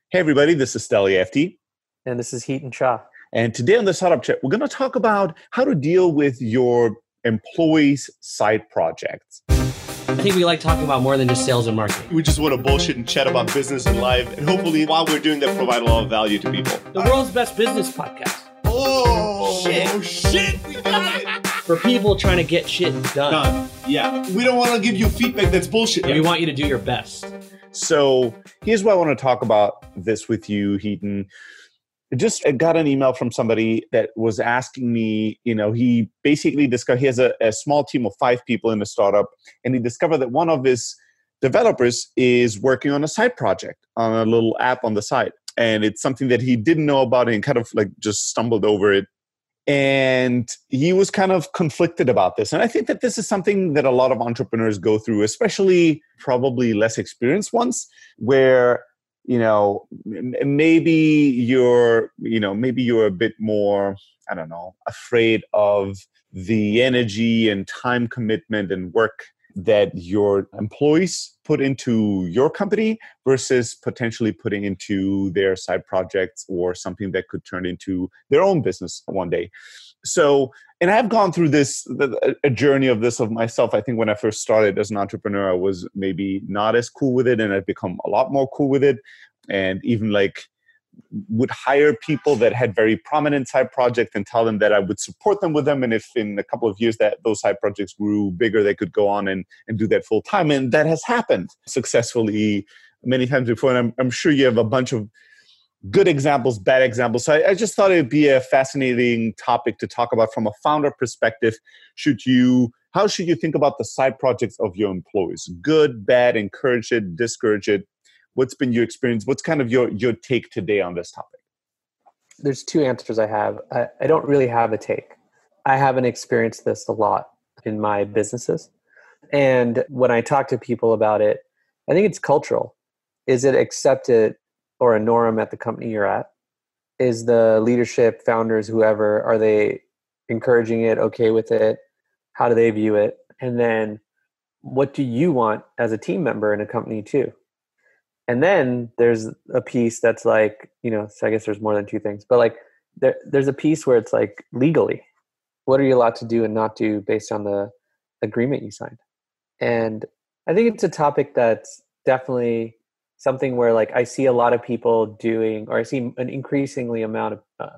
Hey everybody, this is Steli FT. And this is Heaton Shah. And today on the Startup Chat, we're going to talk about how to deal with your employees' side projects. I think we like talking about more than just sales and marketing. We just want to bullshit and chat about business and life. And hopefully, while we're doing that, provide a lot of value to people. The world's best business podcast. Oh, shit. We got it. For people trying to get shit done. Yeah. We don't want to give you feedback that's bullshit. We want you to do your best. So here's why I want to talk about this with you, Heaton. I got an email from somebody that was asking me, he basically discovered he has a small team of 5 people in a startup, and he discovered that one of his developers is working on a side project on a little app on the side. And it's something that he didn't know about and kind of like just stumbled over it. And he was kind of conflicted about this. And I think that this is something that a lot of entrepreneurs go through, especially probably less experienced ones, where maybe you're a bit more, afraid of the energy and time commitment and work that your employees put into your company versus potentially putting into their side projects or something that could turn into their own business one day. So, and I've gone through a journey of this of myself. I think when I first started as an entrepreneur, I was maybe not as cool with it, and I've become a lot more cool with it. And even would hire people that had very prominent side projects and tell them that I would support them with them. And if in a couple of years that those side projects grew bigger, they could go on and do that full time. And that has happened successfully many times before. And I'm sure you have a bunch of good examples, bad examples. So I just thought it'd be a fascinating topic to talk about from a founder perspective. How should you think about the side projects of your employees? Good, bad, encourage it, discourage it? What's been your experience? What's kind of your take today on this topic? There's 2 answers I have. I don't really have a take. I haven't experienced this a lot in my businesses. And when I talk to people about it, I think it's cultural. Is it accepted or a norm at the company you're at? Is the leadership, founders, whoever, are they encouraging it, okay with it? How do they view it? And then what do you want as a team member in a company too? And then there's a piece that's so I guess there's more than 2 things, but there's a piece where it's legally, what are you allowed to do and not do based on the agreement you signed? And I think it's a topic that's definitely something where I see a lot of people doing, or I see an increasing amount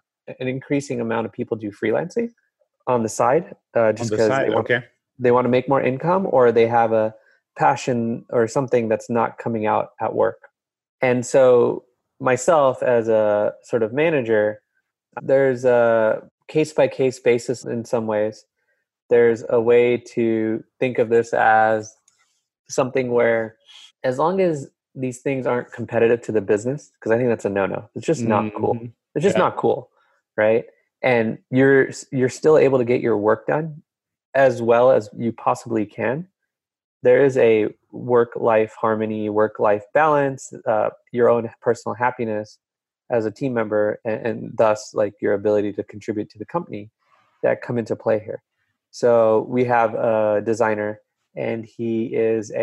of people do freelancing on the side, just because they want to make more income, or they have a passion or something that's not coming out at work. And so myself as a sort of manager, there's a case-by-case basis in some ways. There's a way to think of this as something where, as long as these things aren't competitive to the business, because I think that's a no-no. It's just not cool. It's just not cool, right? And you're still able to get your work done as well as you possibly can. There is a work-life harmony, work-life balance, your own personal happiness as a team member, and thus your ability to contribute to the company that come into play here. So we have a designer, and he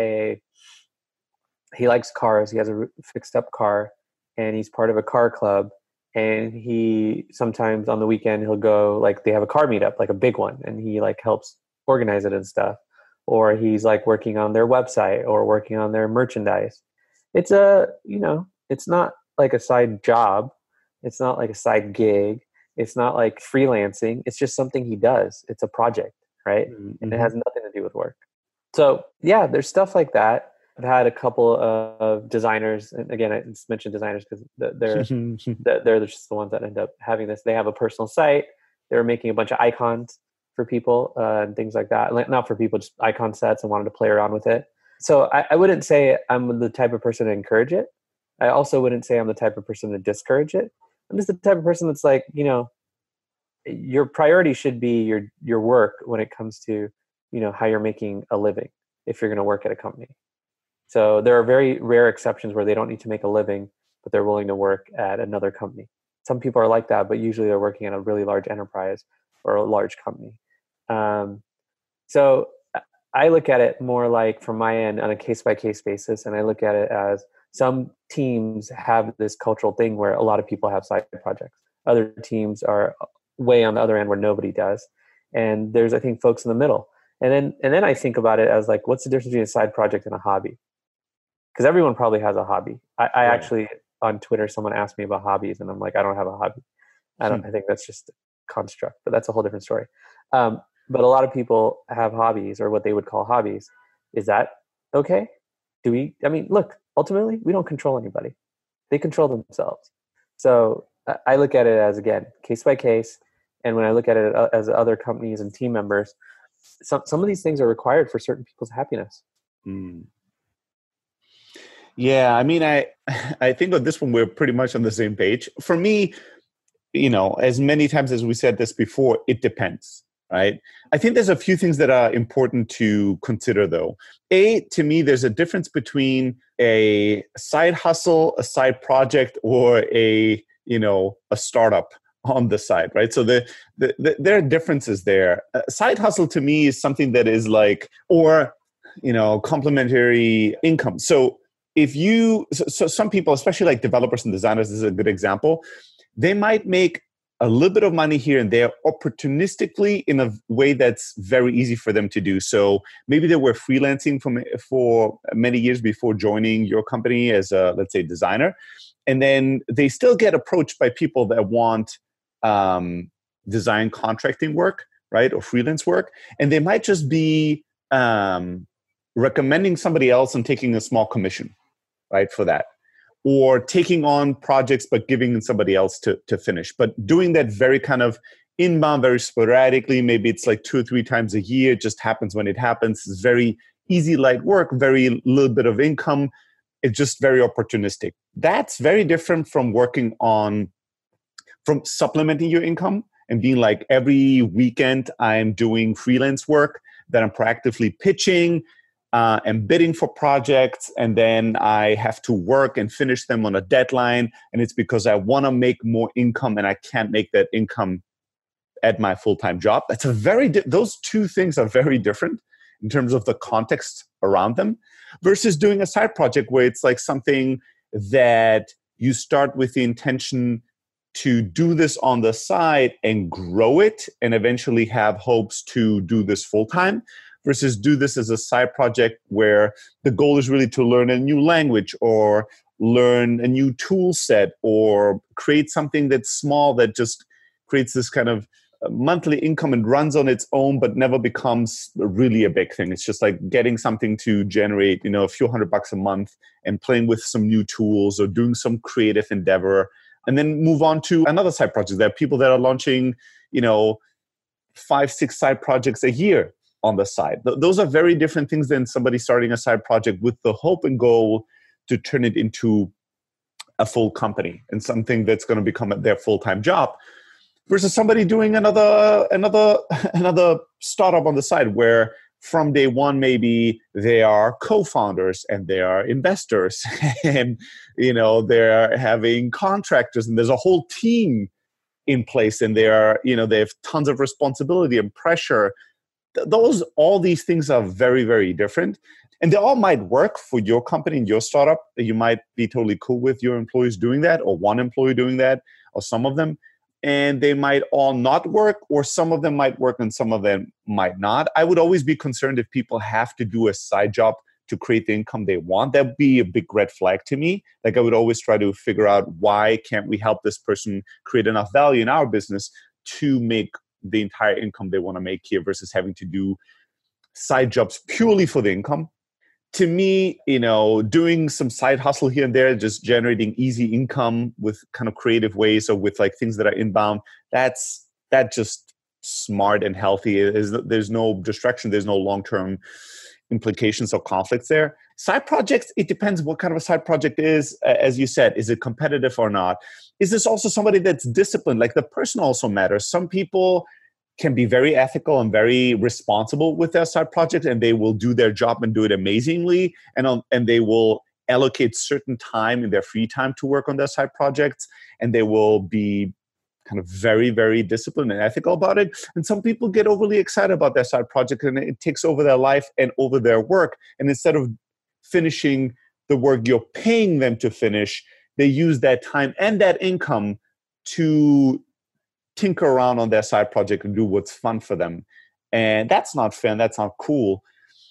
likes cars. He has a fixed-up car, and he's part of a car club. And he sometimes on the weekend he'll go, they have a car meetup, a big one, and he helps organize it and stuff. Or he's working on their website or working on their merchandise. It's it's not like a side job. It's not like a side gig. It's not like freelancing. It's just something he does. It's a project, right? Mm-hmm. And it has nothing to do with work. So yeah, there's stuff like that. I've had a couple of designers, and again, I just mentioned designers because they're just the ones that end up having this. They have a personal site. They're making a bunch of icons for people and things like that. Not for people, just icon sets, and wanted to play around with it. So I wouldn't say I'm the type of person to encourage it. I also wouldn't say I'm the type of person to discourage it. I'm just the type of person that's your priority should be your work when it comes to, how you're making a living if you're going to work at a company. So there are very rare exceptions where they don't need to make a living, but they're willing to work at another company. Some people are like that, but usually they're working at a really large enterprise or a large company. So I look at it more from my end on a case-by-case basis, and I look at it as some teams have this cultural thing where a lot of people have side projects. Other teams are way on the other end where nobody does. And there's, I think, folks in the middle. And then I think about it as like, what's the difference between a side project and a hobby? Because everyone probably has a hobby. I actually, on Twitter, someone asked me about hobbies, and I'm like, I don't have a hobby. I think that's just a construct, but that's a whole different story. But a lot of people have hobbies, or what they would call hobbies. Is that okay? Look, ultimately, we don't control anybody. They control themselves. So I look at it as, again, case by case. And when I look at it as other companies and team members, some of these things are required for certain people's happiness. Yeah, I mean, I think on this one, we're pretty much on the same page. For me, as many times as we said this before, it depends, right? I think there's a few things that are important to consider, though. To me, there's a difference between a side hustle, a side project, or a startup on the side, right? So there are differences there. Side hustle to me is something that is like, or complementary income. So some people, especially like developers and designers, this is a good example. They might make a little bit of money here and there opportunistically in a way that's very easy for them to do. So maybe they were freelancing for many years before joining your company as a, let's say, designer. And then they still get approached by people that want design contracting work, right? Or freelance work. And they might just be recommending somebody else and taking a small commission, right, for that. Or taking on projects but giving somebody else to finish. But doing that very kind of inbound, very sporadically. Maybe it's like 2 or 3 times a year. It just happens when it happens. It's very easy, light work, very little bit of income. It's just very opportunistic. That's very different from from supplementing your income and being like, every weekend I'm doing freelance work that I'm proactively pitching and bidding for projects, and then I have to work and finish them on a deadline, and it's because I want to make more income and I can't make that income at my full-time job. That's those two things are very different in terms of the context around them, versus doing a side project where it's like something that you start with the intention to do this on the side and grow it and eventually have hopes to do this full-time, versus do this as a side project where the goal is really to learn a new language or learn a new tool set or create something that's small that just creates this kind of monthly income and runs on its own but never becomes really a big thing. It's just like getting something to generate, a few $100 a month and playing with some new tools or doing some creative endeavor, and then move on to another side project. There are people that are launching, 5-6 side projects a year on the side. Those are very different things than somebody starting a side project with the hope and goal to turn it into a full company and something that's going to become their full-time job, versus somebody doing another startup on the side where from day one, maybe they are co-founders and they are investors and, they're having contractors and there's a whole team in place and they have tons of responsibility and pressure. All these things are very, very different. And they all might work for your company and your startup. You might be totally cool with your employees doing that, or one employee doing that, or some of them. And they might all not work, or some of them might work and some of them might not. I would always be concerned if people have to do a side job to create the income they want. That would be a big red flag to me. Like, I would always try to figure out, why can't we help this person create enough value in our business to make the entire income they want to make here, versus having to do side jobs purely for the income. To me, doing some side hustle here and there, just generating easy income with kind of creative ways or with like things that are inbound, that's just smart and healthy. There's no distraction. There's no long-term implications or conflicts there. Side projects, it depends what kind of a side project is. As you said, is it competitive or not? Is this also somebody that's disciplined? Like, the person also matters. Some people can be very ethical and very responsible with their side project, and they will do their job and do it amazingly, and they will allocate certain time in their free time to work on their side projects, and they will be kind of very, very disciplined and ethical about it. And some people get overly excited about their side project, and it takes over their life and over their work. And instead of finishing the work you're paying them to finish, they use that time and that income to tinker around on their side project and do what's fun for them. And that's not fair, and that's not cool.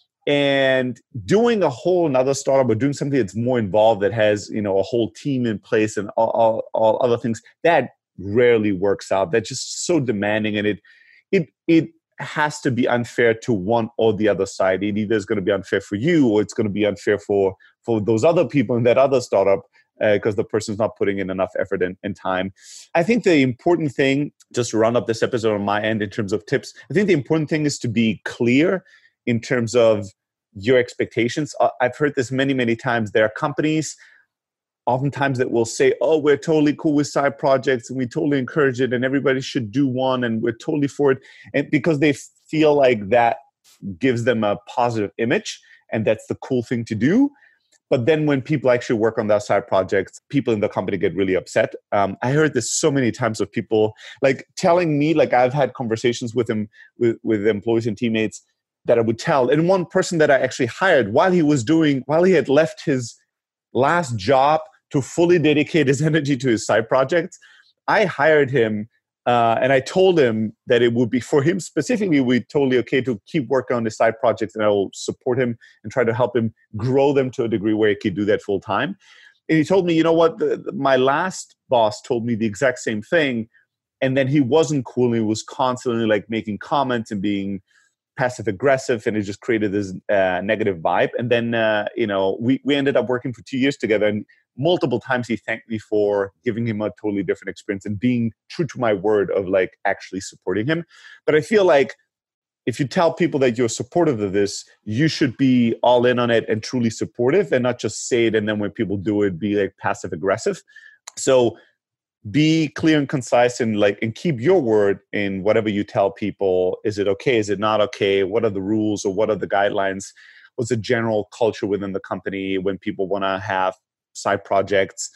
And doing a whole another startup or doing something that's more involved, that has, you know, a whole team in place and all other things, that rarely works out. That's just so demanding, and it has to be unfair to one or the other side. It either is going to be unfair for you, or it's going to be unfair for those other people in that other startup, because the person's not putting in enough effort and time. I think the important thing, just to round up this episode on my end in terms of tips, I think the important thing is to be clear in terms of your expectations. I've heard this many, many times. There are companies oftentimes that will say, oh, we're totally cool with side projects and we totally encourage it and everybody should do one and we're totally for it. And because they feel like that gives them a positive image and that's the cool thing to do. But then when people actually work on their side projects, people in the company get really upset. I heard this so many times of people like telling me, like I've had conversations with them, with employees and teammates that I would tell. And one person that I actually hired while he had left his last job to fully dedicate his energy to his side projects, I hired him and I told him that it would be, for him specifically, we're totally okay to keep working on his side projects, and I will support him and try to help him grow them to a degree where he could do that full time. And he told me, you know what, my last boss told me the exact same thing. And then he wasn't cool. He was constantly like making comments and being passive aggressive, and it just created this negative vibe. And then, we ended up working for 2 years together, and multiple times he thanked me for giving him a totally different experience and being true to my word of like actually supporting him. But I feel like if you tell people that you're supportive of this, you should be all in on it and truly supportive, and not just say it and then when people do it, be like passive aggressive. So be clear and concise and keep your word in whatever you tell people. Is it okay? Is it not okay? What are the rules or what are the guidelines? What's the general culture within the company when people want to have side projects?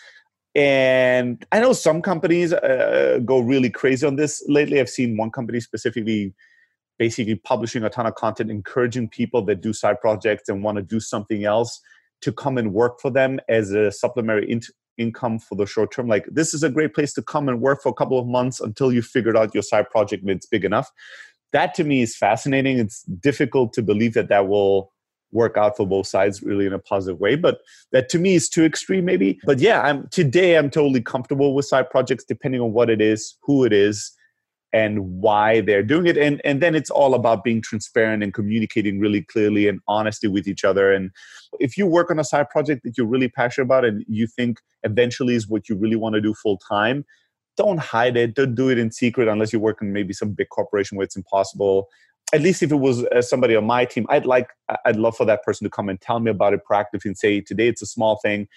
And I know some companies go really crazy on this. Lately, I've seen one company specifically basically publishing a ton of content, encouraging people that do side projects and want to do something else to come and work for them as a supplementary income for the short term. Like, this is a great place to come and work for a couple of months until you figured out your side project and it's big enough. That to me is fascinating. It's difficult to believe that will work out for both sides really in a positive way, but that to me is too extreme maybe. But yeah, I'm totally comfortable with side projects, depending on what it is, who it is, and why they're doing it. And then it's all about being transparent and communicating really clearly and honesty with each other. And if you work on a side project that you're really passionate about and you think eventually is what you really want to do full time, don't hide it. Don't do it in secret unless you work in maybe some big corporation where it's impossible. At least if it was somebody on my team, I'd love for that person to come and tell me about it proactively and say, today it's a small thing,